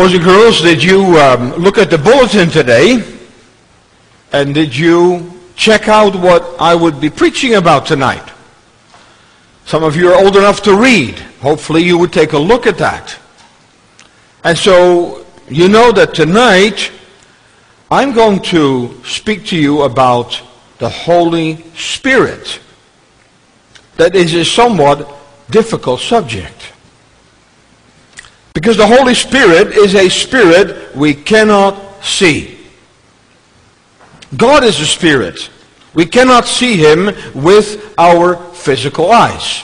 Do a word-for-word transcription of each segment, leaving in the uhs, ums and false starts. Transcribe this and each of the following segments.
Boys and girls, did you um, look at the bulletin today? And did you check out what I would be preaching about tonight? Some of you are old enough to read. Hopefully you would take a look at that. And so you know that tonight I'm going to speak to you about the Holy Spirit. That is a somewhat difficult subject. Because the Holy Spirit is a spirit we cannot see. God is a spirit. We cannot see him with our physical eyes.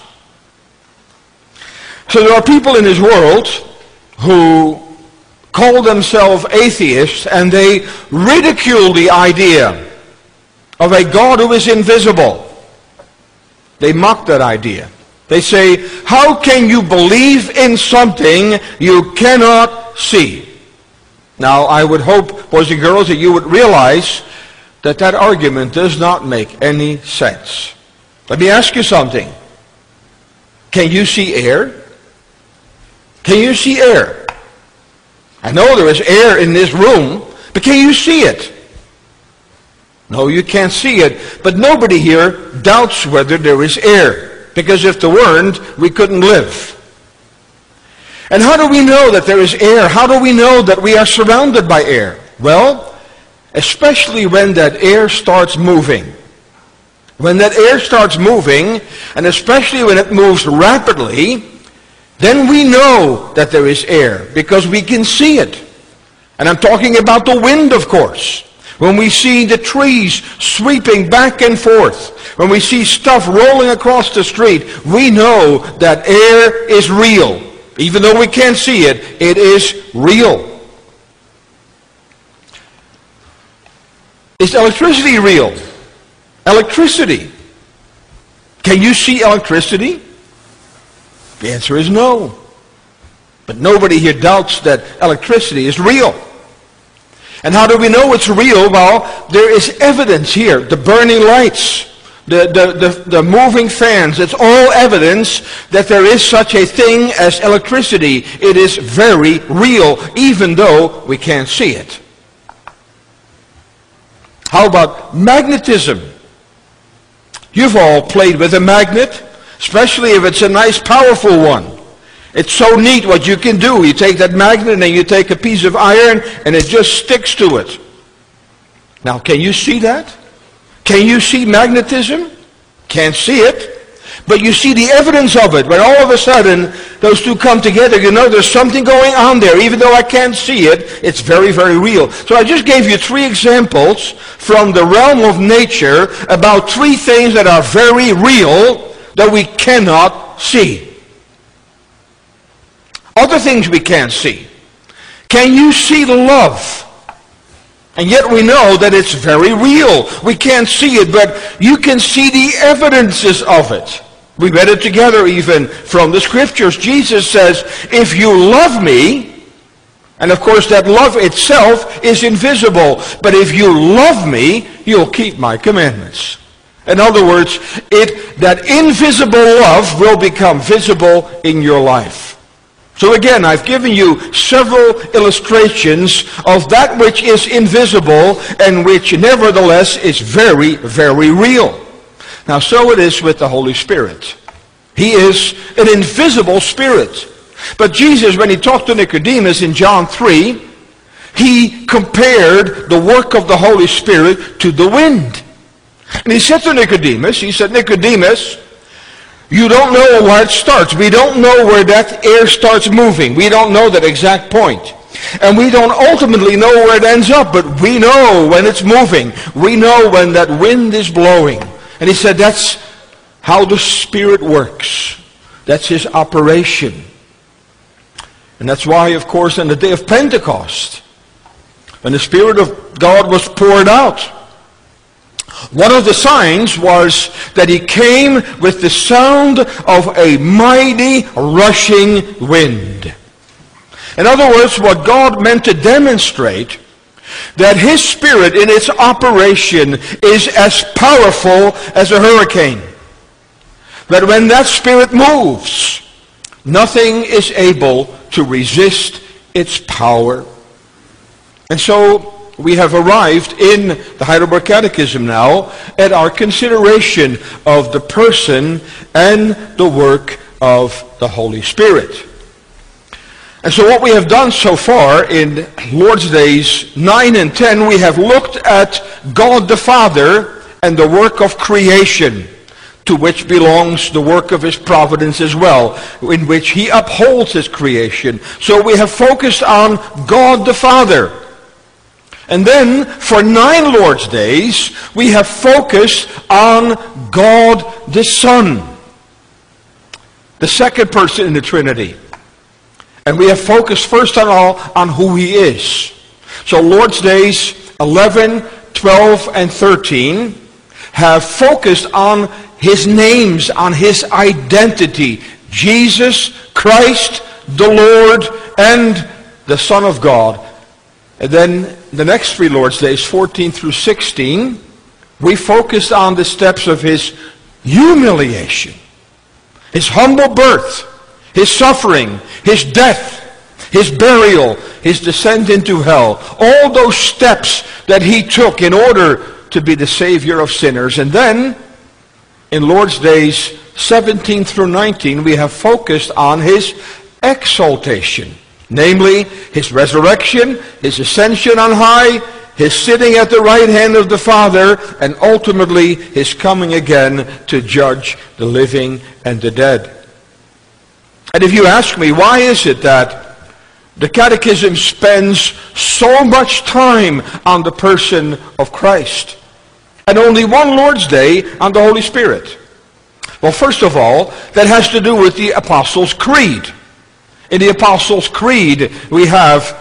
So there are people in this world who call themselves atheists, and they ridicule the idea of a God who is invisible. They mock that idea. They say, how can you believe in something you cannot see? Now, I would hope, boys and girls, that you would realize that that argument does not make any sense. Let me ask you something. Can you see air? Can you see air? I know there is air in this room, but can you see it? No, you can't see it, but nobody here doubts whether there is air. Because if there weren't, we couldn't live. And how do we know that there is air? How do we know that we are surrounded by air? Well, especially when that air starts moving. When that air starts moving, and especially when it moves rapidly, then we know that there is air because we can see it. And I'm talking about the wind, of course. When we see the trees sweeping back and forth, when we see stuff rolling across the street, we know that air is real. Even though we can't see it, it is real. Is electricity real? Electricity. Can you see electricity? The answer is no. But nobody here doubts that electricity is real. And how do we know it's real? Well, there is evidence here. The burning lights, the, the, the, the moving fans, it's all evidence that there is such a thing as electricity. It is very real, even though we can't see it. How about magnetism? You've all played with a magnet, especially if it's a nice, powerful one. It's so neat what you can do. You take that magnet and then you take a piece of iron and it just sticks to it. Now, can you see that? Can you see magnetism? Can't see it. But you see the evidence of it. When all of a sudden those two come together, you know there's something going on there. Even though I can't see it, it's very, very real. So I just gave you three examples from the realm of nature about three things that are very real that we cannot see. Other things we can't see. Can you see love? And yet we know that it's very real. We can't see it, but you can see the evidences of it. We read it together even from the scriptures. Jesus says, if you love me, and of course that love itself is invisible, but if you love me, you'll keep my commandments. In other words, it that invisible love will become visible in your life. So again, I've given you several illustrations of that which is invisible and which nevertheless is very, very real. Now, so it is with the Holy Spirit. He is an invisible spirit. But Jesus, when he talked to Nicodemus in John three, he compared the work of the Holy Spirit to the wind. And he said to Nicodemus, he said, Nicodemus, you don't know where it starts. We don't know where that air starts moving. We don't know that exact point. And we don't ultimately know where it ends up, but we know when it's moving. We know when that wind is blowing. And he said that's how the Spirit works. That's his operation. And that's why, of course, on the day of Pentecost, when the Spirit of God was poured out, one of the signs was that he came with the sound of a mighty rushing wind. In other words, what God meant to demonstrate, that his Spirit in its operation is as powerful as a hurricane. That when that Spirit moves, nothing is able to resist its power. And so we have arrived in the Heidelberg Catechism now at our consideration of the person and the work of the Holy Spirit. And so what we have done so far in Lord's Days nine and ten, we have looked at God the Father and the work of creation, to which belongs the work of his providence as well, in which he upholds his creation. So we have focused on God the Father. And then, for nine Lord's Days, we have focused on God the Son, the second person in the Trinity. And we have focused first on all on who he is. So Lord's Days eleven, twelve, and thirteen have focused on his names, on his identity. Jesus Christ, the Lord, and the Son of God. And then the next three Lord's Days, fourteen through sixteen, we focused on the steps of his humiliation, his humble birth, his suffering, his death, his burial, his descent into hell. All those steps that he took in order to be the Savior of sinners. And then, in Lord's Days seventeen through nineteen, we have focused on his exaltation. Namely, his resurrection, his ascension on high, his sitting at the right hand of the Father, and ultimately his coming again to judge the living and the dead. And if you ask me, why is it that the Catechism spends so much time on the person of Christ, and only one Lord's Day on the Holy Spirit? Well, first of all, that has to do with the Apostles' Creed. In the Apostles' Creed, we have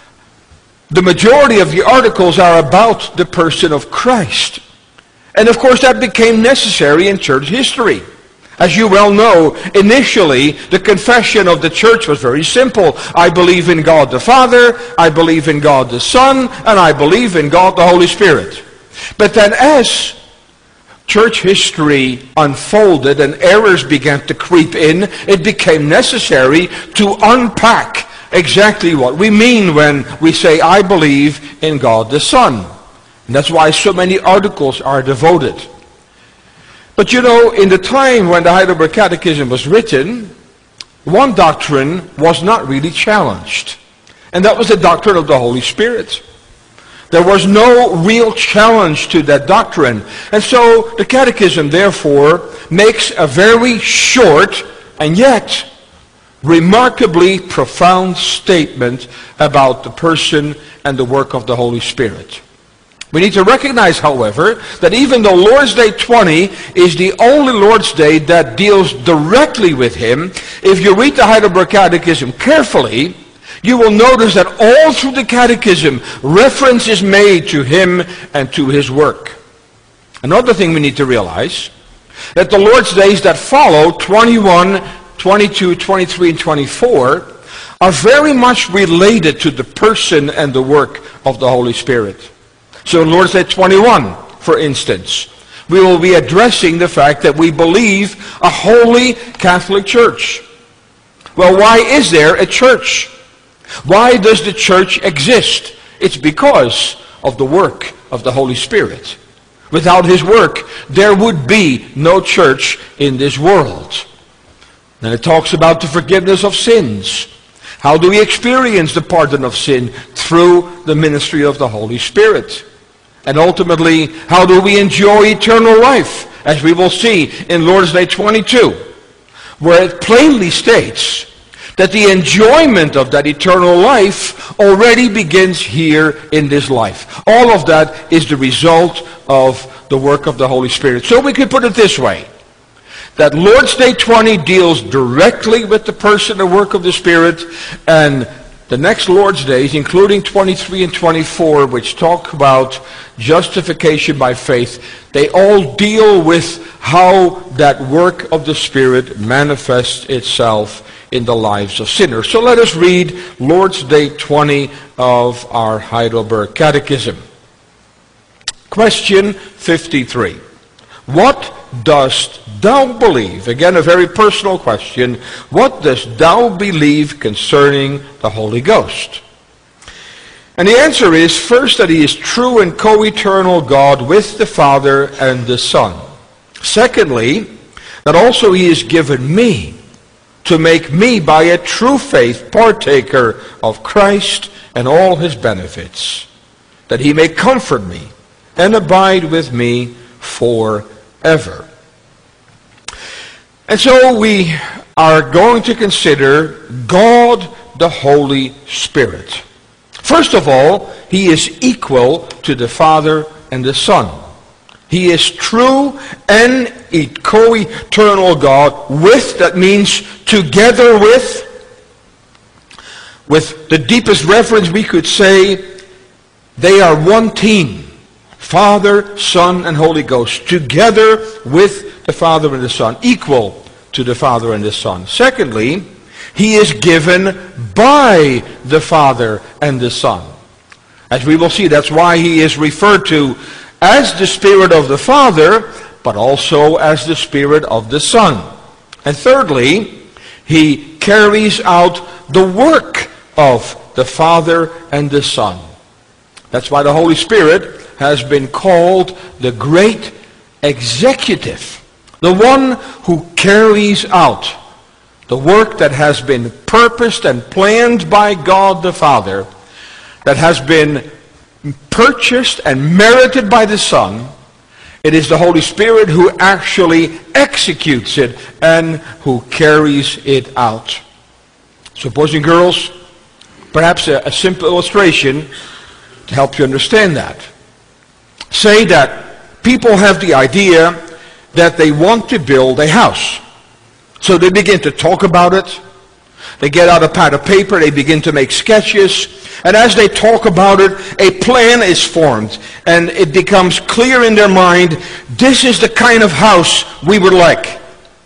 the majority of the articles are about the person of Christ. And of course, that became necessary in church history. As you well know, initially, the confession of the church was very simple. I believe in God the Father, I believe in God the Son, and I believe in God the Holy Spirit. But then as church history unfolded and errors began to creep in, it became necessary to unpack exactly what we mean when we say, I believe in God the Son. And that's why so many articles are devoted. But you know, in the time when the Heidelberg Catechism was written, one doctrine was not really challenged. And that was the doctrine of the Holy Spirit. There was no real challenge to that doctrine. And so the Catechism, therefore, makes a very short and yet remarkably profound statement about the person and the work of the Holy Spirit. We need to recognize, however, that even though Lord's Day twenty is the only Lord's Day that deals directly with him, if you read the Heidelberg Catechism carefully, you will notice that all through the Catechism, reference is made to him and to his work. Another thing we need to realize, that the Lord's Days that follow, twenty-one, twenty-two, twenty-three, and twenty-four, are very much related to the person and the work of the Holy Spirit. So in Lord's Day twenty-one, for instance, we will be addressing the fact that we believe a holy Catholic Church. Well, why is there a church? Why does the church exist? It's because of the work of the Holy Spirit. Without his work, there would be no church in this world. Then it talks about the forgiveness of sins. How do we experience the pardon of sin? Through the ministry of the Holy Spirit. And ultimately, how do we enjoy eternal life? As we will see in Lord's Day twenty-two, where it plainly states that the enjoyment of that eternal life already begins here in this life. All of that is the result of the work of the Holy Spirit. So we could put it this way, that Lord's Day twenty deals directly with the person and work of the Spirit, and the next Lord's Days, including twenty-three and twenty-four, which talk about justification by faith, they all deal with how that work of the Spirit manifests itself in the lives of sinners. So let us read Lord's Day twenty of our Heidelberg Catechism. Question fifty-three. What dost thou believe? Again, a very personal question. What dost thou believe concerning the Holy Ghost? And the answer is, first, that he is true and co-eternal God with the Father and the Son. Secondly, that also he has given me to make me by a true faith partaker of Christ and all his benefits, that he may comfort me and abide with me forever. And so we are going to consider God the Holy Spirit. First of all, he is equal to the Father and the Son. He is true and co-eternal God with, that means together with. With the deepest reference we could say, they are one team. Father, Son, and Holy Ghost. Together with the Father and the Son. Equal to the Father and the Son. Secondly, he is given by the Father and the Son. As we will see, that's why he is referred to as the Spirit of the Father, but also as the Spirit of the Son. And thirdly, he carries out the work of the Father and the Son. That's why the Holy Spirit has been called the great executive, the one who carries out the work that has been purposed and planned by God the Father, that has been purchased and merited by the Son. It is the Holy Spirit who actually executes it and who carries it out. So, boys and girls, perhaps a, a simple illustration to help you understand that. Say that people have the idea that they want to build a house. So they begin to talk about it. They get out a pad of paper, they begin to make sketches, and as they talk about it, a plan is formed, and it becomes clear in their mind, this is the kind of house we would like.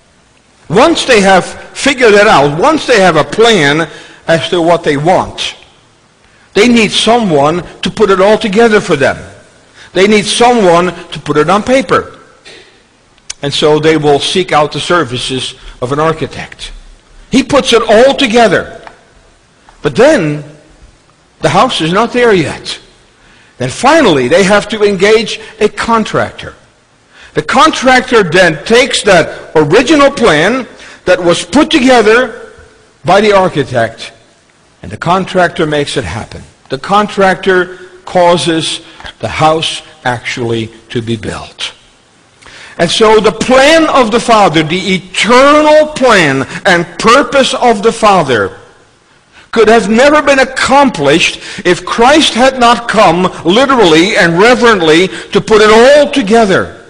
Once they have figured it out, once they have a plan as to what they want, they need someone to put it all together for them. They need someone to put it on paper. And so they will seek out the services of an architect. He puts it all together. But then, the house is not there yet. Then finally, they have to engage a contractor. The contractor then takes that original plan that was put together by the architect, and the contractor makes it happen. The contractor causes the house actually to be built. And so the plan of the Father, the eternal plan and purpose of the Father, could have never been accomplished if Christ had not come literally and reverently to put it all together.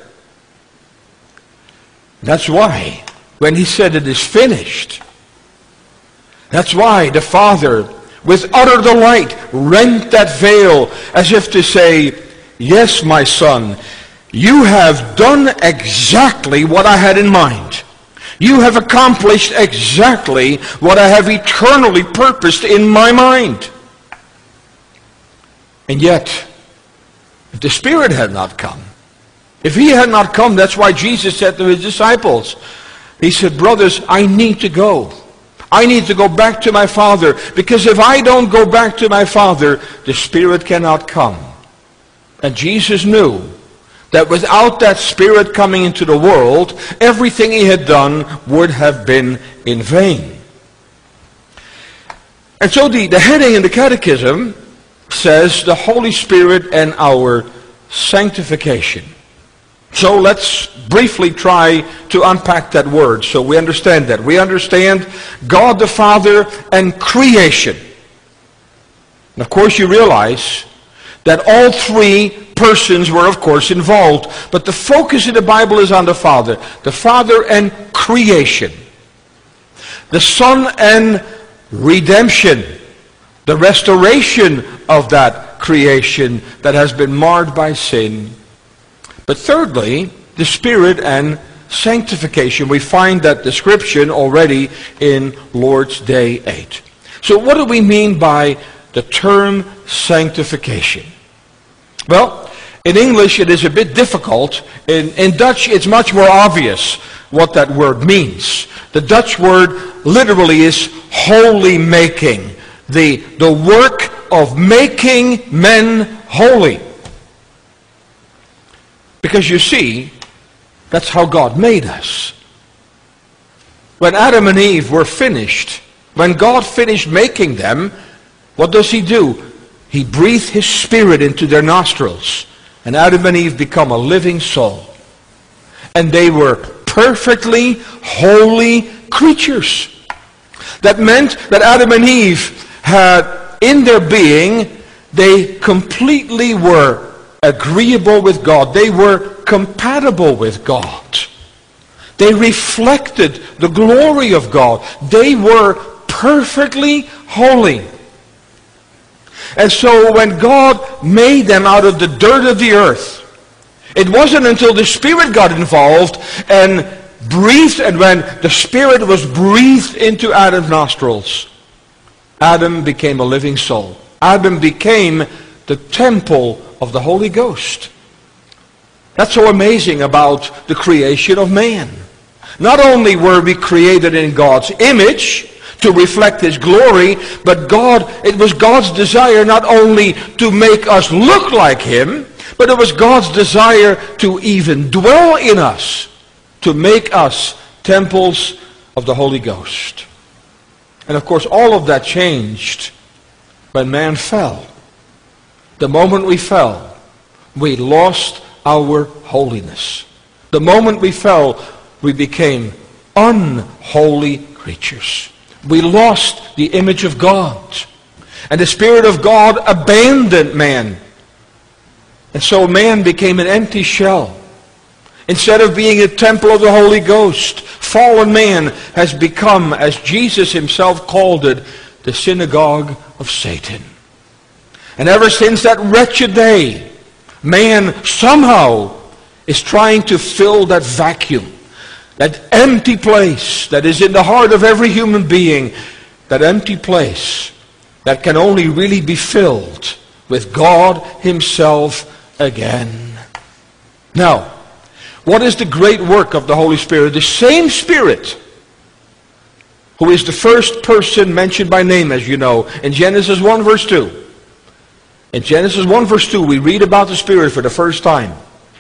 That's why, when he said it is finished, that's why the Father, with utter delight, rent that veil as if to say, yes, my Son, you have done exactly what I had in mind. You have accomplished exactly what I have eternally purposed in my mind. And yet, if the Spirit had not come, if he had not come, that's why Jesus said to his disciples, he said, brothers, I need to go. I need to go back to my Father, because if I don't go back to my Father, the Spirit cannot come. And Jesus knew that without that Spirit coming into the world, everything he had done would have been in vain. And so the, the heading in the Catechism says the Holy Spirit and our sanctification. So let's briefly try to unpack that word so we understand that. We understand God the Father and creation. And of course you realize that all three persons were of course involved, but the focus in the Bible is on the Father. The Father and creation. The Son and redemption. The restoration of that creation that has been marred by sin. But thirdly, the Spirit and sanctification. We find that description already in Lord's Day eight. So what do we mean by the term sanctification? Well, in English it is a bit difficult. In, in Dutch it's much more obvious what that word means. The Dutch word literally is holy making. The, the work of making men holy. Because you see, that's how God made us. When Adam and Eve were finished, when God finished making them, what does He do? He breathed His Spirit into their nostrils. And Adam and Eve become a living soul. And they were perfectly holy creatures. That meant that Adam and Eve had, in their being, they completely were agreeable with God. They were compatible with God. They reflected the glory of God. They were perfectly holy. And so when God made them out of the dirt of the earth, it wasn't until the Spirit got involved and breathed, and when the Spirit was breathed into Adam's nostrils, Adam became a living soul. Adam became the temple of the Holy Ghost. That's so amazing about the creation of man. Not only were we created in God's image to reflect His glory, but God, it was God's desire not only to make us look like Him, but it was God's desire to even dwell in us, to make us temples of the Holy Ghost. And of course, all of that changed when man fell. The moment we fell, we lost our holiness. The moment we fell, we became unholy creatures. We lost the image of God. And the Spirit of God abandoned man. And so man became an empty shell. Instead of being a temple of the Holy Ghost, fallen man has become, as Jesus Himself called it, the synagogue of Satan. And ever since that wretched day, man somehow is trying to fill that vacuum, that empty place that is in the heart of every human being, that empty place that can only really be filled with God Himself again. Now, what is the great work of the Holy Spirit? The same Spirit who is the first person mentioned by name, as you know, in Genesis one verse two. In Genesis one verse two, we read about the Spirit for the first time.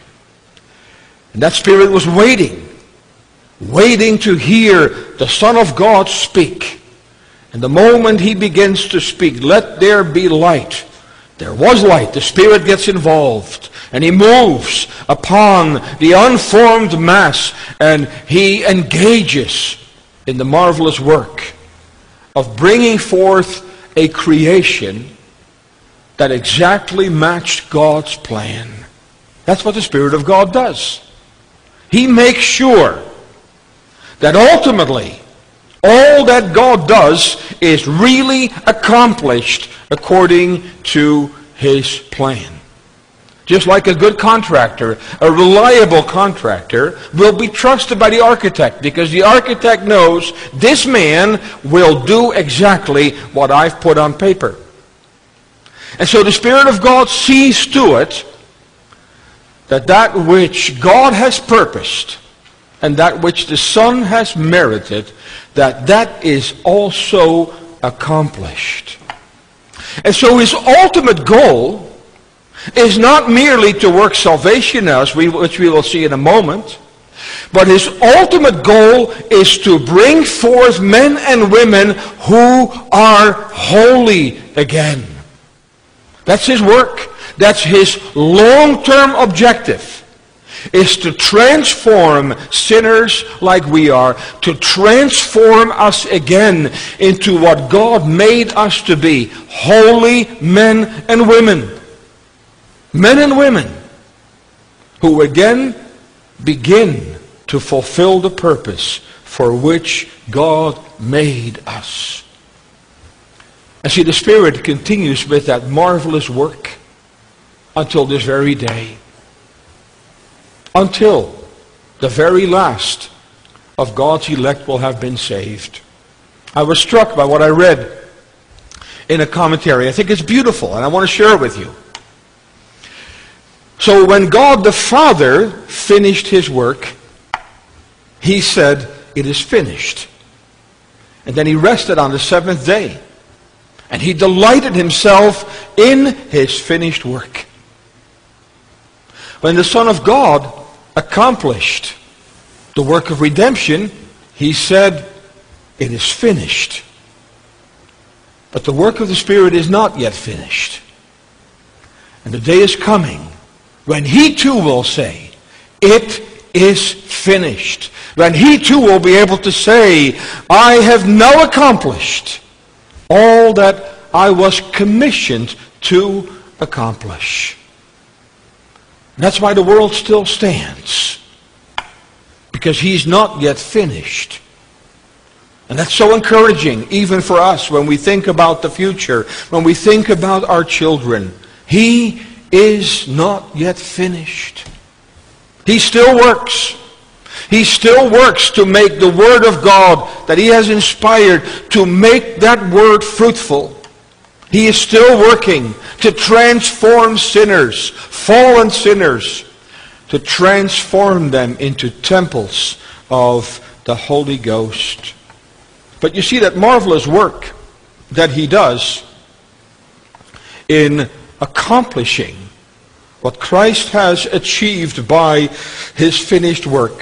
And that Spirit was waiting, waiting to hear the Son of God speak. And the moment He begins to speak, let there be light. There was light. The Spirit gets involved. And He moves upon the unformed mass. And He engages in the marvelous work of bringing forth a creation that exactly matched God's plan. That's what the Spirit of God does. He makes sure that ultimately all that God does is really accomplished according to His plan. Just like a good contractor, a reliable contractor will be trusted by the architect, because the architect knows this man will do exactly what I've put on paper. And so the Spirit of God sees to it that that which God has purposed and that which the Son has merited, that that is also accomplished. And so His ultimate goal is not merely to work salvation in us, which we will see in a moment, but His ultimate goal is to bring forth men and women who are holy again. That's His work. That's His long-term objective, is to transform sinners like we are, to transform us again into what God made us to be, holy men and women. Men and women who again begin to fulfill the purpose for which God made us. And see, the Spirit continues with that marvelous work until this very day. Until the very last of God's elect will have been saved. I was struck by what I read in a commentary. I think it's beautiful, and I want to share it with you. So when God the Father finished his work, he said, "It is finished." And then he rested on the seventh day. And he delighted himself in his finished work. When the Son of God accomplished the work of redemption, he said, "It is finished." But the work of the Spirit is not yet finished. And the day is coming when he too will say, "It is finished." When he too will be able to say, "I have now accomplished all that I was commissioned to accomplish." And that's why the world still stands. Because he's not yet finished. And that's so encouraging, even for us, when we think about the future, when we think about our children. He is not yet finished. He still works. He still works to make the Word of God that he has inspired, to make that Word fruitful. He is still working to transform sinners, fallen sinners, to transform them into temples of the Holy Ghost. But you see that marvelous work that he does in accomplishing what Christ has achieved by his finished work,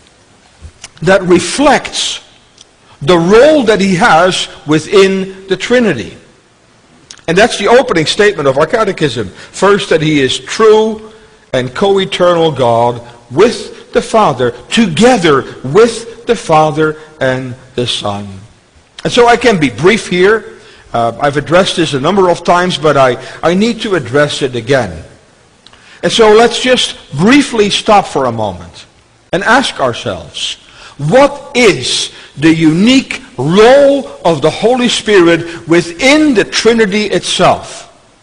that reflects the role that he has within the Trinity. And that's the opening statement of our catechism. First, that he is true and co-eternal God with the Father, together with the Father and the Son. And so I can be brief here. Uh, I've addressed this a number of times, but I, I need to address it again. And so let's just briefly stop for a moment and ask ourselves, what is the unique role of the Holy Spirit within the Trinity itself?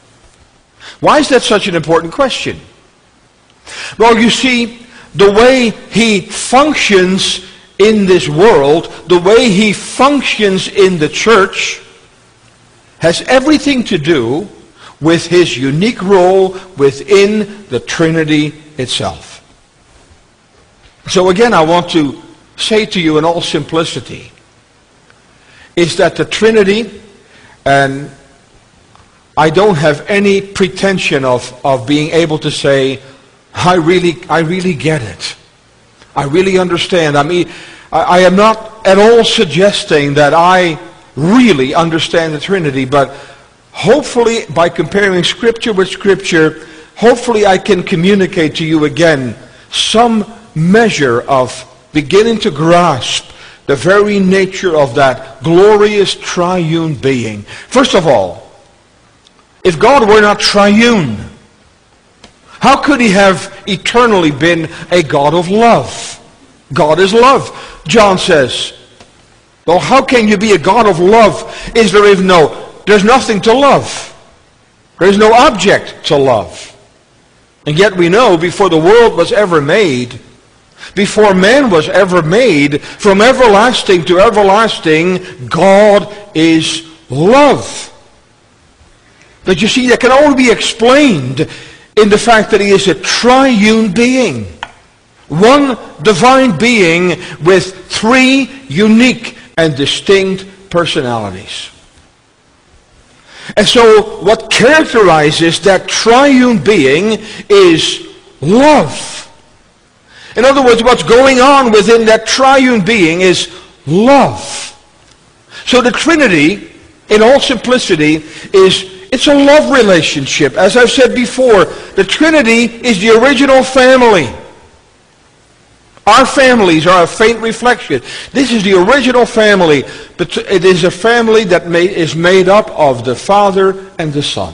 Why is that such an important question? Well, you see, the way he functions in this world, the way he functions in the church, has everything to do with his unique role within the Trinity itself. So again, I want to say to you in all simplicity, is that the Trinity, and I don't have any pretension of, of being able to say, I really, I really get it. I really understand. I mean, I, I am not at all suggesting that I really understand the Trinity, but hopefully by comparing Scripture with Scripture, hopefully I can communicate to you again some measure of beginning to grasp the very nature of that glorious triune being. First of all, if God were not triune, how could he have eternally been a God of love? God is love. John says, well, how can you be a God of love? Is there even no, there's nothing to love. There's no object to love. And yet we know before the world was ever made, before man was ever made, from everlasting to everlasting, God is love. But you see, that can only be explained in the fact that he is a triune being. One divine being with three unique and distinct personalities. And so what characterizes that triune being is love. In other words, what's going on within that triune being is love. So the Trinity, in all simplicity, is it's a love relationship. As I've said before, the Trinity is the original family. Our families are a faint reflection. This is the original family, but it is a family that is made up of the Father and the Son.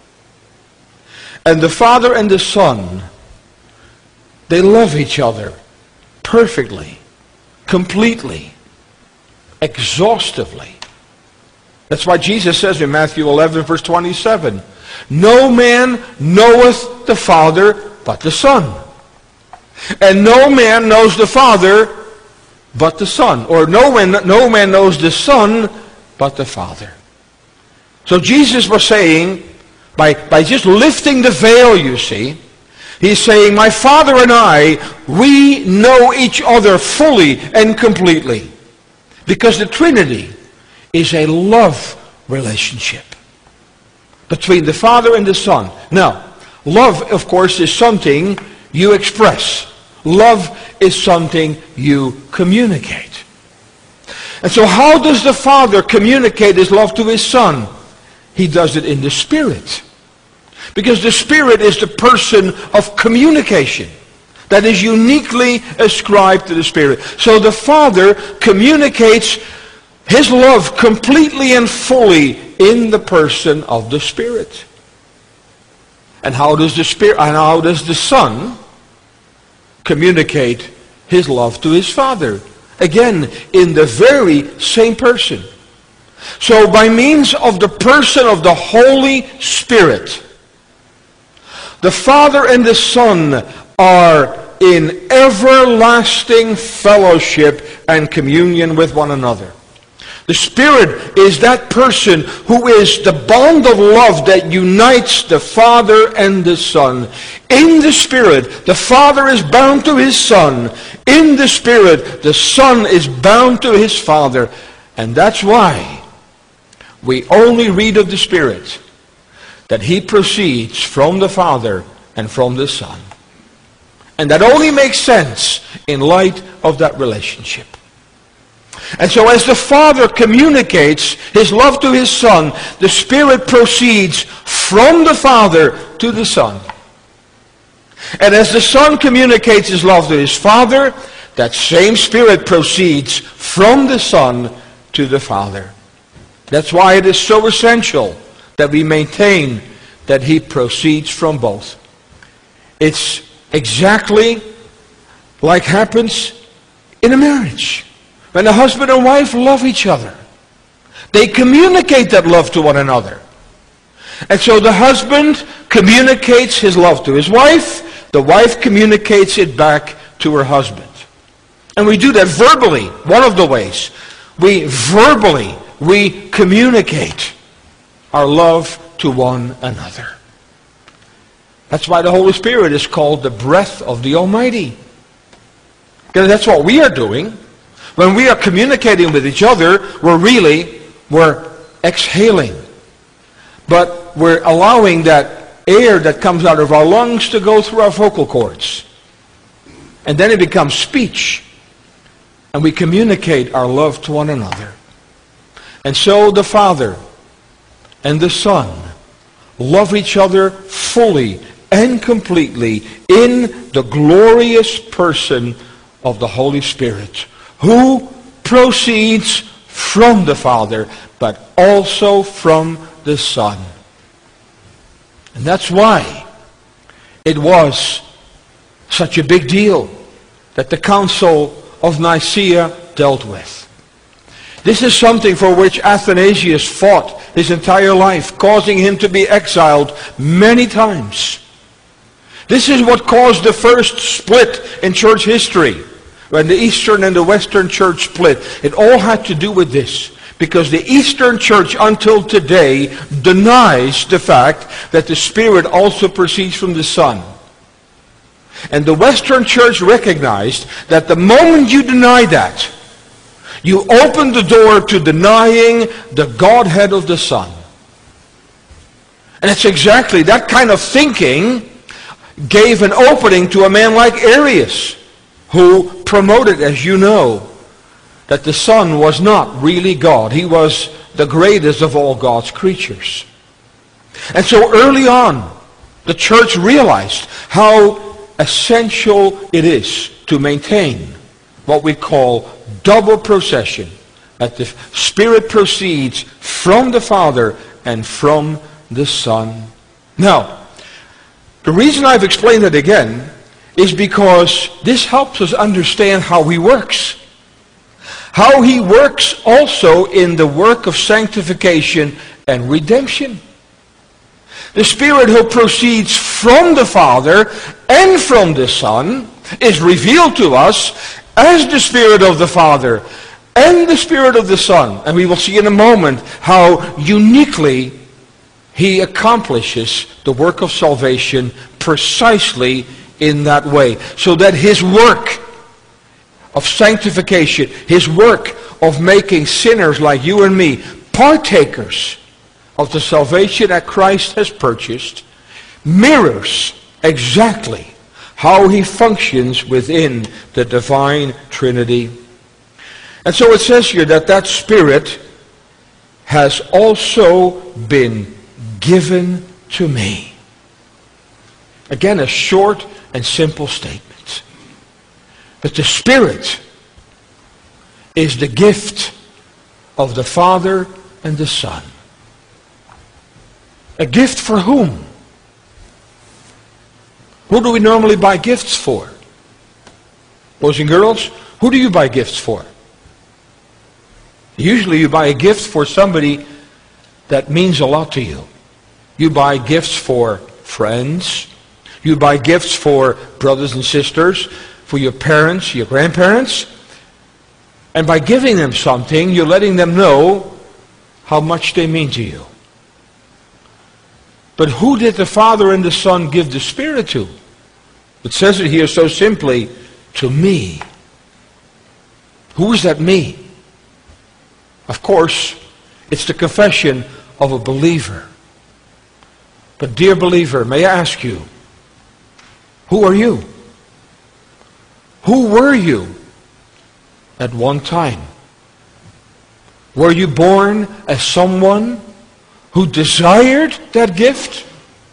And the Father and the Son, they love each other perfectly, completely, exhaustively. That's why Jesus says in Matthew eleven, verse twenty-seven, no man knoweth the Father but the Son. And no man knows the Father but the Son. Or no man, no man knows the Son but the Father. So Jesus was saying, by, by just lifting the veil, you see, He's saying, my Father and I, we know each other fully and completely. Because the Trinity is a love relationship between the Father and the Son. Now, love, of course, is something you express. Love is something you communicate. And so how does the Father communicate his love to his Son? He does it in the Spirit. Because the Spirit is the person of communication that is uniquely ascribed to the Spirit. So the Father communicates his love completely and fully in the person of the Spirit. And how does the Spirit, and how does the Son communicate his love to his Father? Again, in the very same person. So by means of the person of the Holy Spirit, the Father and the Son are in everlasting fellowship and communion with one another. The Spirit is that person who is the bond of love that unites the Father and the Son. In the Spirit, the Father is bound to his Son. In the Spirit, the Son is bound to his Father. And that's why we only read of the Spirit that he proceeds from the Father and from the Son. And that only makes sense in light of that relationship. And so as the Father communicates his love to his Son, the Spirit proceeds from the Father to the Son. And as the Son communicates his love to his Father, that same Spirit proceeds from the Son to the Father. That's why it is so essential that we maintain that he proceeds from both. It's exactly like happens in a marriage. When a husband and wife love each other, they communicate that love to one another. And so the husband communicates his love to his wife, the wife communicates it back to her husband. And we do that verbally, one of the ways. We verbally, we communicate our love to one another. That's why the Holy Spirit is called the breath of the Almighty. Because that's what we are doing. When we are communicating with each other, we're really, we're exhaling. But we're allowing that air that comes out of our lungs to go through our vocal cords. And then it becomes speech. And we communicate our love to one another. And so the Father and the Son love each other fully and completely in the glorious person of the Holy Spirit, who proceeds from the Father, but also from the Son. And that's why it was such a big deal that the Council of Nicaea dealt with. This is something for which Athanasius fought his entire life, causing him to be exiled many times. This is what caused the first split in church history. When the Eastern and the Western church split, it all had to do with this. Because the Eastern church until today denies the fact that the Spirit also proceeds from the Son. And the Western church recognized that the moment you deny that, you open the door to denying the Godhead of the Son. And it's exactly that kind of thinking gave an opening to a man like Arius, who promoted, as you know, that the Son was not really God. He was the greatest of all God's creatures. And so early on, the church realized how essential it is to maintain what we call double procession, that the Spirit proceeds from the Father and from the Son. Now, the reason I've explained it again is because this helps us understand how he works. How he works also in the work of sanctification and redemption. The Spirit who proceeds from the Father and from the Son is revealed to us as the Spirit of the Father and the Spirit of the Son. And we will see in a moment how uniquely he accomplishes the work of salvation precisely in that way, so that his work of sanctification, his work of making sinners like you and me partakers of the salvation that Christ has purchased, mirrors exactly how he functions within the divine Trinity. And so it says here that that Spirit has also been given to me. Again, a short and simple statement. But the Spirit is the gift of the Father and the Son. A gift for whom? Who do we normally buy gifts for? Boys and girls, who do you buy gifts for? Usually you buy a gift for somebody that means a lot to you. You buy gifts for friends. You buy gifts for brothers and sisters, for your parents, your grandparents. And by giving them something, you're letting them know how much they mean to you. But who did the Father and the Son give the Spirit to? It says it here so simply, to me. Who is that me? Of course, it's the confession of a believer. But dear believer, may I ask you, who are you? Who were you at one time? Were you born as someone who desired that gift?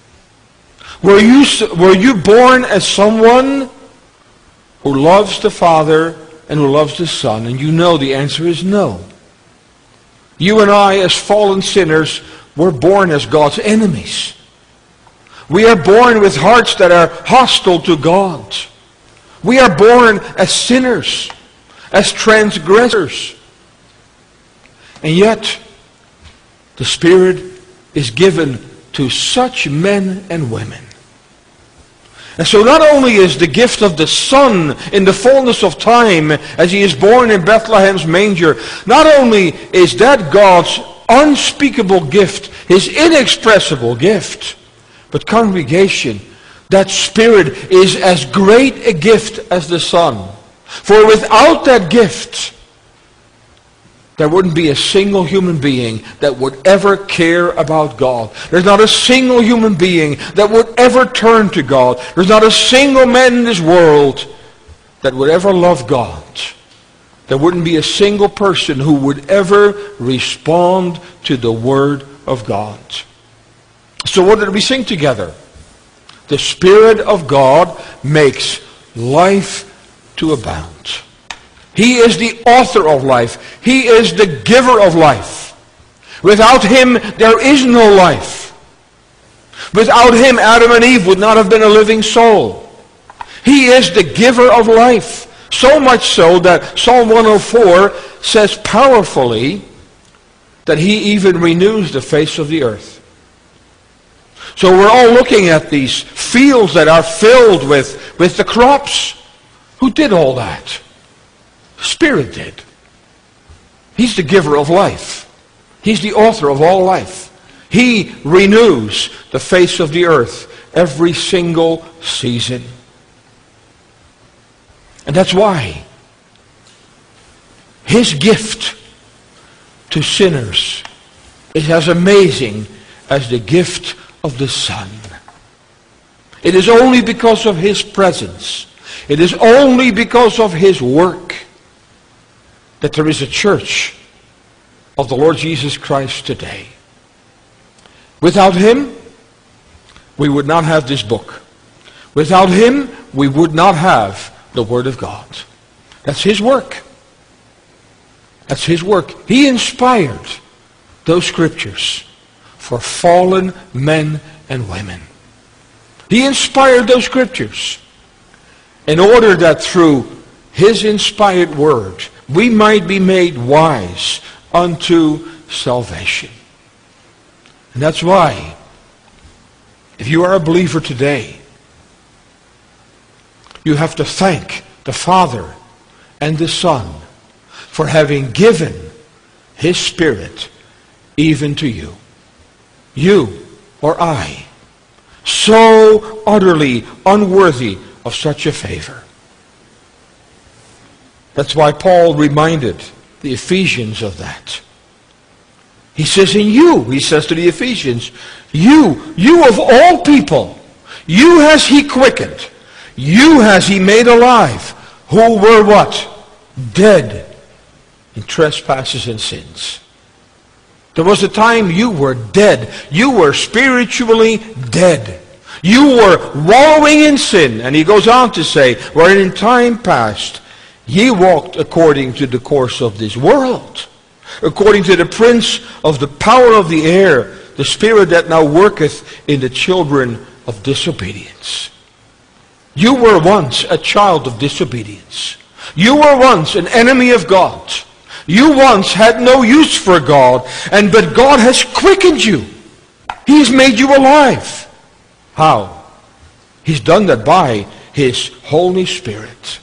Were you, were you born as someone who loves the Father and who loves the Son? And you know the answer is no. You and I, as fallen sinners, were born as God's enemies. We are born with hearts that are hostile to God. We are born as sinners, as transgressors. And yet, the Spirit is given to such men and women. And so not only is the gift of the Son in the fullness of time as he is born in Bethlehem's manger, not only is that God's unspeakable gift, his inexpressible gift, but congregation, that Spirit is as great a gift as the Son. For without that gift, there wouldn't be a single human being that would ever care about God. There's not a single human being that would ever turn to God. There's not a single man in this world that would ever love God. There wouldn't be a single person who would ever respond to the Word of God. So what did we sing together? The Spirit of God makes life to abound. He is the author of life. He is the giver of life. Without him, there is no life. Without him, Adam and Eve would not have been a living soul. He is the giver of life. So much so that Psalm one oh four says powerfully that he even renews the face of the earth. So we're all looking at these fields that are filled with, with the crops. Who did all that? The Spirit did. He's the giver of life. He's the author of all life. He renews the face of the earth every single season. And that's why his gift to sinners is as amazing as the gift of the Son. It is only because of his presence, it is only because of his work that there is a church of the Lord Jesus Christ today. Without him, we would not have this book. Without him, we would not have the Word of God. That's his work. That's his work. He inspired those scriptures for fallen men and women. He inspired those scriptures in order that through his inspired word we might be made wise unto salvation. And that's why, if you are a believer today, you have to thank the Father and the Son for having given his Spirit even to you. You or I so utterly unworthy of such a favor. That's why Paul reminded the Ephesians of that. He says, in you, he says to the Ephesians, you, you of all people, you has he quickened, you has he made alive, who were what? Dead in trespasses and sins. There was a time you were dead. You were spiritually dead. You were wallowing in sin. And he goes on to say, wherein in time past, ye walked according to the course of this world, according to the prince of the power of the air, the spirit that now worketh in the children of disobedience. You were once a child of disobedience. You were once an enemy of God. You once had no use for God, and but God has quickened you. He's made you alive. How? He's done that by His Holy Spirit.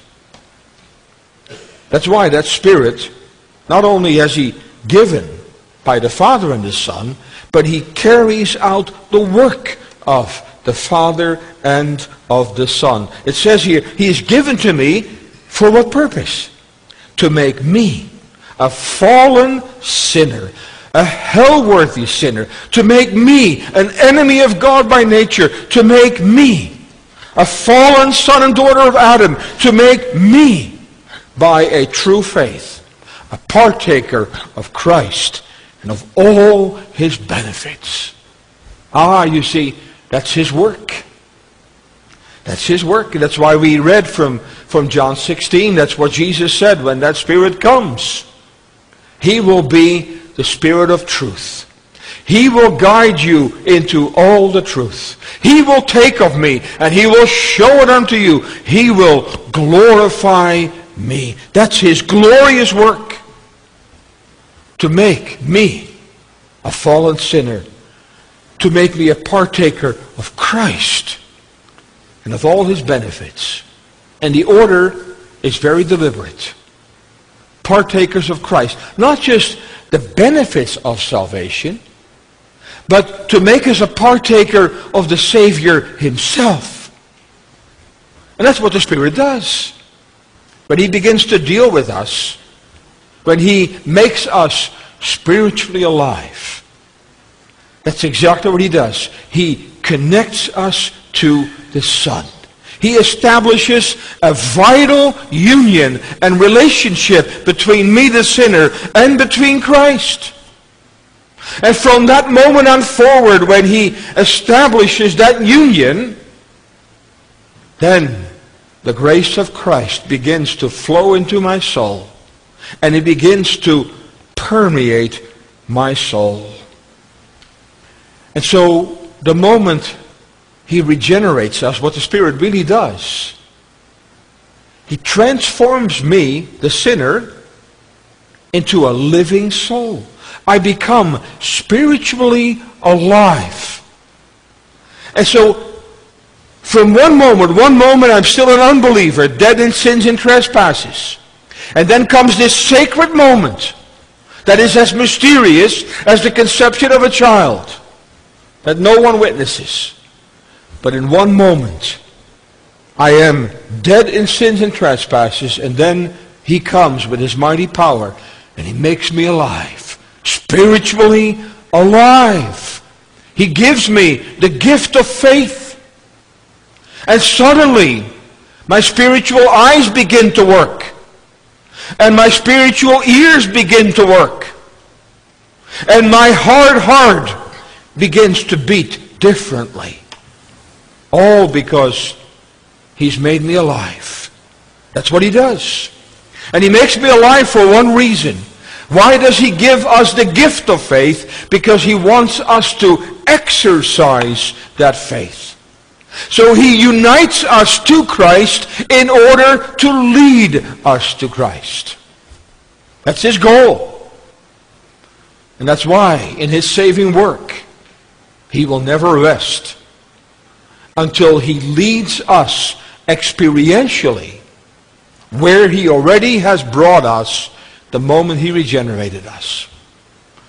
That's why that Spirit, not only has He given by the Father and the Son, but He carries out the work of the Father and of the Son. It says here, He is given to me for what purpose? To make me a fallen sinner, a hell-worthy sinner, to make me an enemy of God by nature, to make me a fallen son and daughter of Adam, to make me, by a true faith, a partaker of Christ and of all His benefits. Ah, you see, that's His work. That's His work. That's why we read from, from John sixteen. That's what Jesus said, when that Spirit comes, He will be the Spirit of truth. He will guide you into all the truth. He will take of me and He will show it unto you. He will glorify me. That's His glorious work. To make me a fallen sinner. To make me a partaker of Christ and of all His benefits. And the order is very deliberate. Partakers of Christ. Not just the benefits of salvation, but to make us a partaker of the Savior Himself. And that's what the Spirit does. But He begins to deal with us when He makes us spiritually alive. That's exactly what He does. He connects us to the Son. He establishes a vital union and relationship between me, the sinner, and between Christ. And from that moment on forward, when He establishes that union, then the grace of Christ begins to flow into my soul, and it begins to permeate my soul. And so, the moment He regenerates us, what the Spirit really does, He transforms me, the sinner, into a living soul. I become spiritually alive. And so, from one moment, one moment I'm still an unbeliever, dead in sins and trespasses. And then comes this sacred moment that is as mysterious as the conception of a child, that no one witnesses. But in one moment, I am dead in sins and trespasses, and then He comes with His mighty power, and He makes me alive, spiritually alive. He gives me the gift of faith. And suddenly, my spiritual eyes begin to work, and my spiritual ears begin to work, and my hard heart begins to beat differently. All because He's made me alive. That's what He does. And He makes me alive for one reason. Why does He give us the gift of faith? Because He wants us to exercise that faith. So He unites us to Christ in order to lead us to Christ. That's His goal. And that's why in His saving work, He will never rest until He leads us experientially where He already has brought us the moment He regenerated us.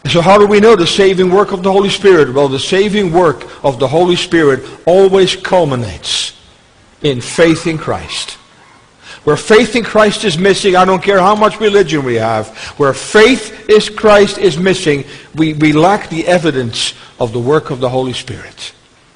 So how do we know the saving work of the Holy Spirit? Well, the saving work of the Holy Spirit always culminates in faith in Christ. Where faith in Christ is missing, I don't care how much religion we have, where faith in Christ is missing, we, we lack the evidence of the work of the Holy Spirit.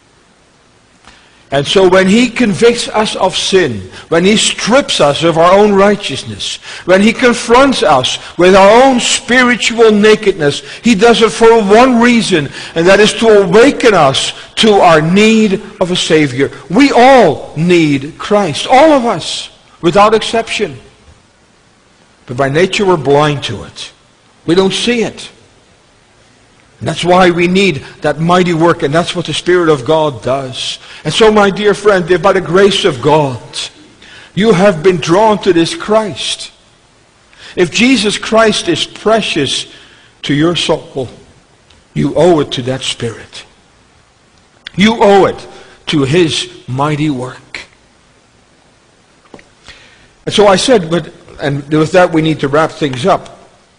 And so when He convicts us of sin, when He strips us of our own righteousness, when He confronts us with our own spiritual nakedness, He does it for one reason, and that is to awaken us to our need of a Savior. We all need Christ, all of us, without exception. But by nature we're blind to it. We don't see it. And that's why we need that mighty work, and that's what the Spirit of God does. And so, my dear friend, if by the grace of God you have been drawn to this Christ, if Jesus Christ is precious to your soul, you owe it to that Spirit. You owe it to His mighty work. And so I said, but, and with that we need to wrap things up.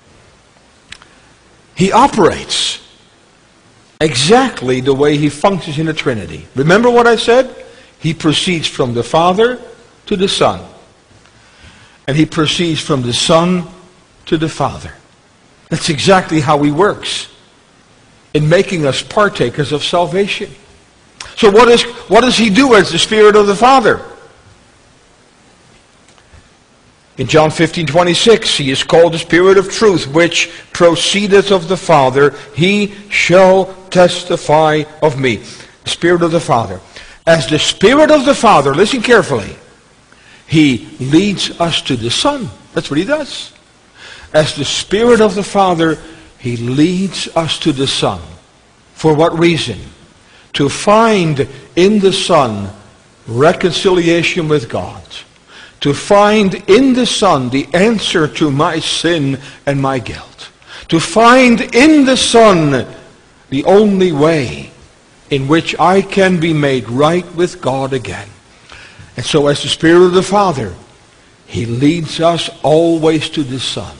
He operates exactly the way He functions in the Trinity. Remember what I said? He proceeds from the Father to the Son. And He proceeds from the Son to the Father. That's exactly how He works in making us partakers of salvation. So what is what does He do as the Spirit of the Father? In John fifteen twenty-six, He is called the Spirit of truth, which proceedeth of the Father. He shall testify of me. The Spirit of the Father. As the Spirit of the Father, listen carefully, He leads us to the Son. That's what He does. As the Spirit of the Father, He leads us to the Son. For what reason? To find in the Son reconciliation with God. To find in the Son the answer to my sin and my guilt. To find in the Son the only way in which I can be made right with God again. And so as the Spirit of the Father, He leads us always to the Son.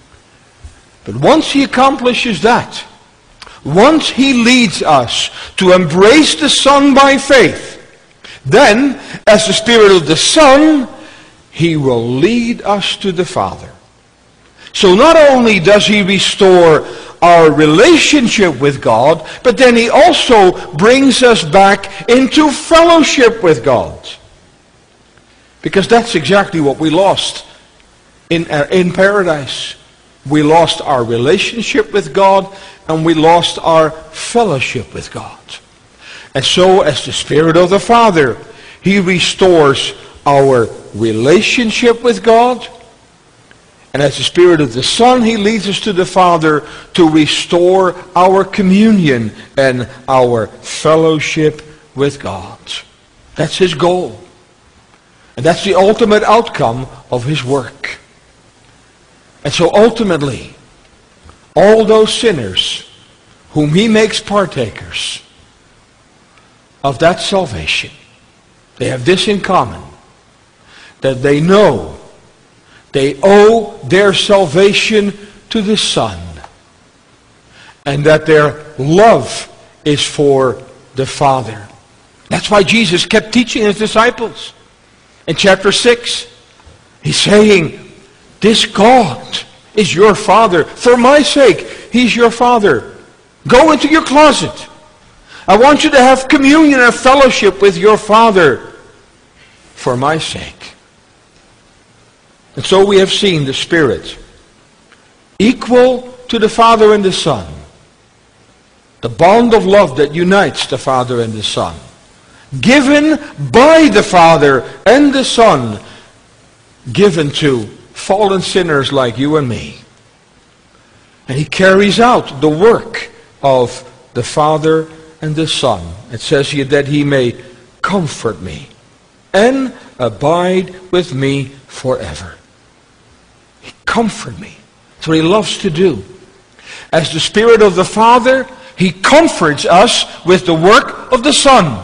But once He accomplishes that, once He leads us to embrace the Son by faith, then as the Spirit of the Son, He will lead us to the Father. So not only does He restore our relationship with God, but then He also brings us back into fellowship with God. Because that's exactly what we lost in, uh, in paradise. We lost our relationship with God, and we lost our fellowship with God. And so as the Spirit of the Father, He restores our relationship with God. And as the Spirit of the Son, He leads us to the Father to restore our communion and our fellowship with God. That's His goal. And that's the ultimate outcome of His work. And so ultimately, all those sinners whom He makes partakers of that salvation, they have this in common, that they know they owe their salvation to the Son, and that their love is for the Father. That's why Jesus kept teaching His disciples. In chapter six, He's saying, this God is your Father. For my sake, He's your Father. Go into your closet. I want you to have communion and fellowship with your Father for my sake. And so we have seen the Spirit equal to the Father and the Son. The bond of love that unites the Father and the Son. Given by the Father and the Son. Given to fallen sinners like you and me. And He carries out the work of the Father and the Son. It says here that He may comfort me and abide with me forever. He comfort me. That's what He loves to do. As the Spirit of the Father, He comforts us with the work of the Son.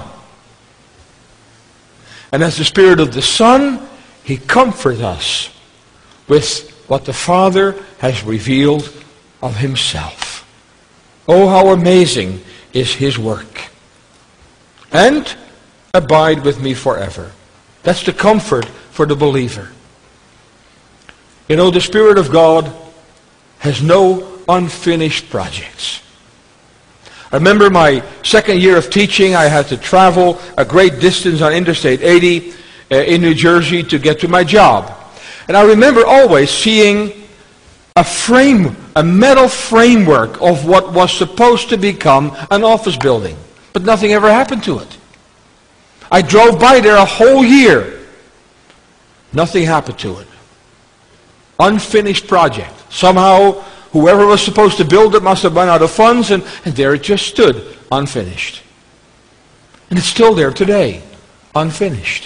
And as the Spirit of the Son, He comforts us with what the Father has revealed of Himself. Oh, how amazing is His work. And abide with me forever. That's the comfort for the believer. You know, the Spirit of God has no unfinished projects. I remember my second year of teaching, I had to travel a great distance on Interstate eighty uh, in New Jersey to get to my job. And I remember always seeing a frame, a metal framework of what was supposed to become an office building. But nothing ever happened to it. I drove by there a whole year. Nothing happened to it. Unfinished project. Somehow, whoever was supposed to build it must have run out of funds, and, and there it just stood, unfinished. And it's still there today, unfinished.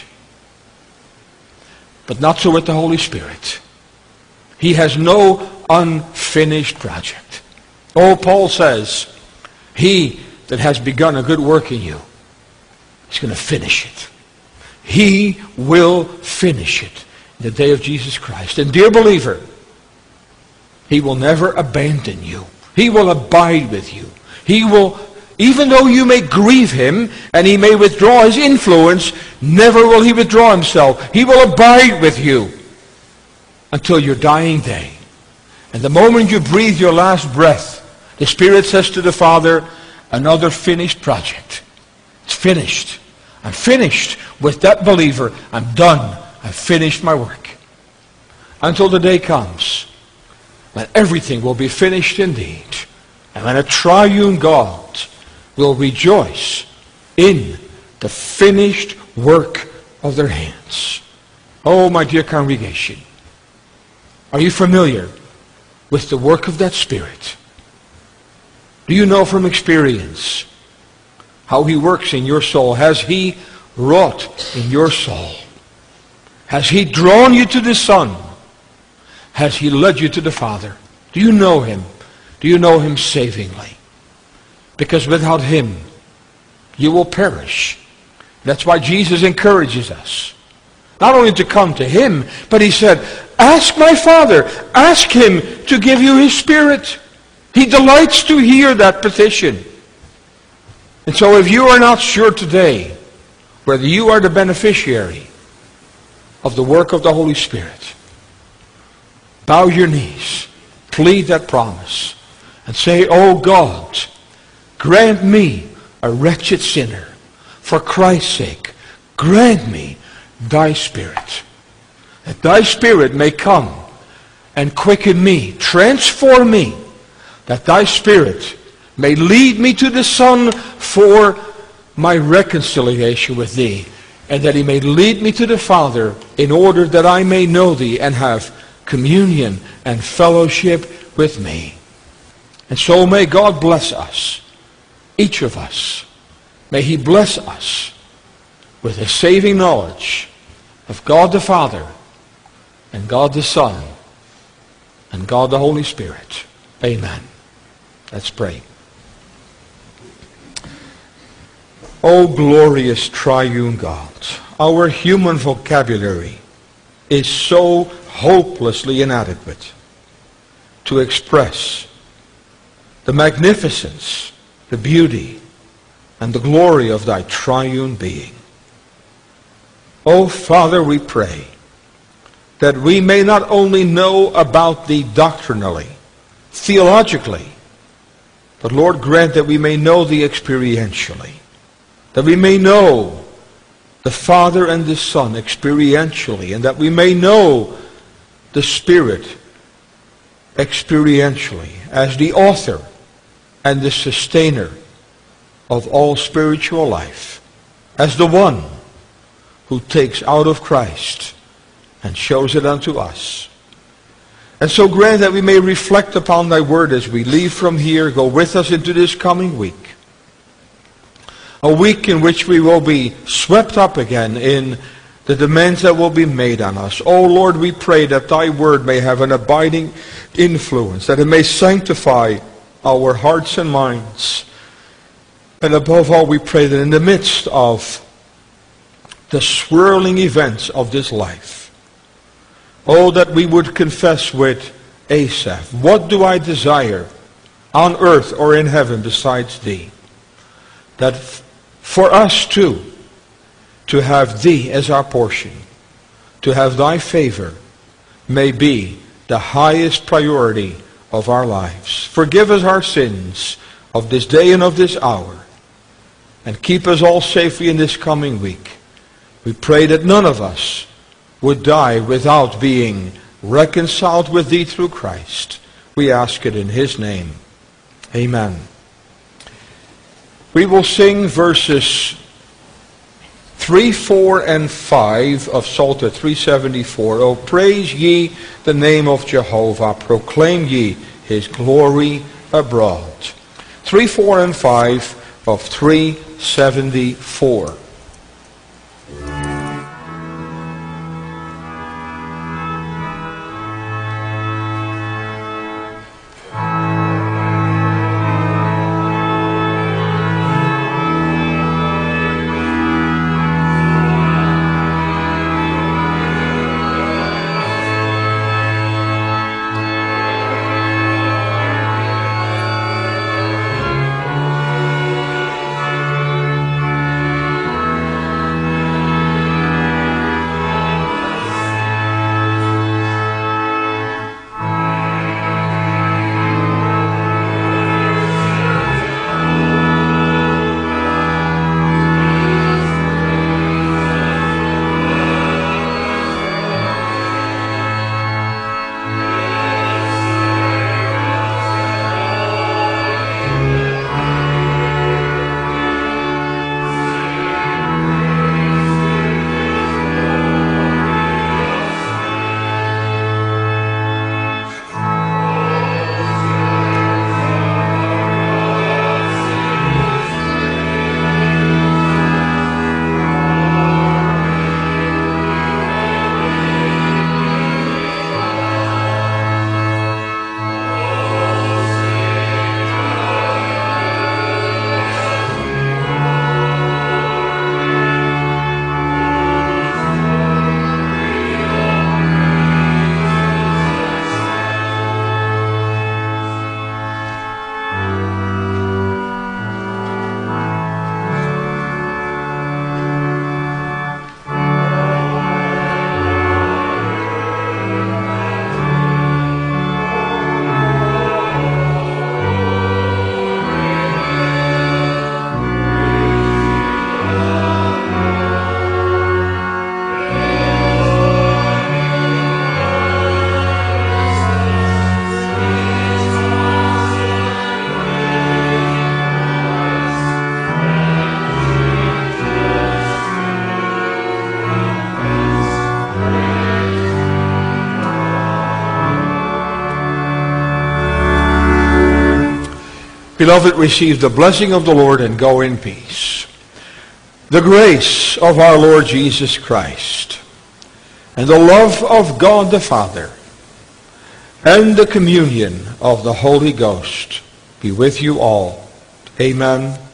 But not so with the Holy Spirit. He has no unfinished project. Oh, Paul says, He that has begun a good work in you, He's going to finish it. He will finish it in the day of Jesus Christ. And dear believer, He will never abandon you. He will abide with you. He will, even though you may grieve Him and He may withdraw His influence, never will He withdraw Himself. He will abide with you until your dying day. And the moment you breathe your last breath, the Spirit says to the Father, another finished project. It's finished. I'm finished with that believer. I'm done. I've finished my work. Until the day comes when everything will be finished indeed. And when a triune God will rejoice in the finished work of their hands. Oh, my dear congregation, are you familiar with the work of that Spirit? Do you know from experience how He works in your soul? Has He wrought in your soul? Has He drawn you to the Son? Has He led you to the Father? Do you know Him? Do you know Him savingly? Because without Him, you will perish. That's why Jesus encourages us. Not only to come to Him, but He said, ask my Father, ask Him to give you His Spirit. He delights to hear that petition. And so if you are not sure today whether you are the beneficiary of the work of the Holy Spirit, bow your knees, plead that promise, and say, oh God, grant me, a wretched sinner, for Christ's sake, grant me Thy Spirit, that Thy Spirit may come and quicken me, transform me, that Thy Spirit may lead me to the Son for my reconciliation with Thee, and that He may lead me to the Father in order that I may know Thee and have communion and fellowship with me. And so may God bless us, each of us. May He bless us with a saving knowledge of God the Father and God the Son and God the Holy Spirit. Amen. Let's pray. O glorious triune God, our human vocabulary is so hopelessly inadequate to express the magnificence, the beauty, and the glory of Thy triune being. O Father, we pray that we may not only know about Thee doctrinally, theologically, but Lord, grant that we may know Thee experientially, that we may know the Father and the Son experientially, and that we may know the Spirit experientially as the author and the sustainer of all spiritual life, as the one who takes out of Christ and shows it unto us. And so grant that we may reflect upon Thy word as we leave from here. Go with us into this coming week. A week in which we will be swept up again in the demands that will be made on us. Oh Lord, we pray that Thy word may have an abiding influence, that it may sanctify our hearts and minds. And above all, we pray that in the midst of the swirling events of this life, oh, that we would confess with Asaph, what do I desire? on earth or in heaven besides thee. That f- for us too, to have thee as our portion, to have thy favor, may be the highest priority of our lives. Forgive us our sins of this day and of this hour, and keep us all safely in this coming week. We pray that none of us would die without being reconciled with thee through Christ. We ask it in his name. Amen. We will sing verses three, four, and five of Psalter three seventy-four. Oh, praise ye the name of Jehovah. Proclaim ye his glory abroad. Three, four, and five of three seventy-four. Beloved, receive the blessing of the Lord and go in peace. The grace of our Lord Jesus Christ, and the love of God the Father, and the communion of the Holy Ghost be with you all. Amen.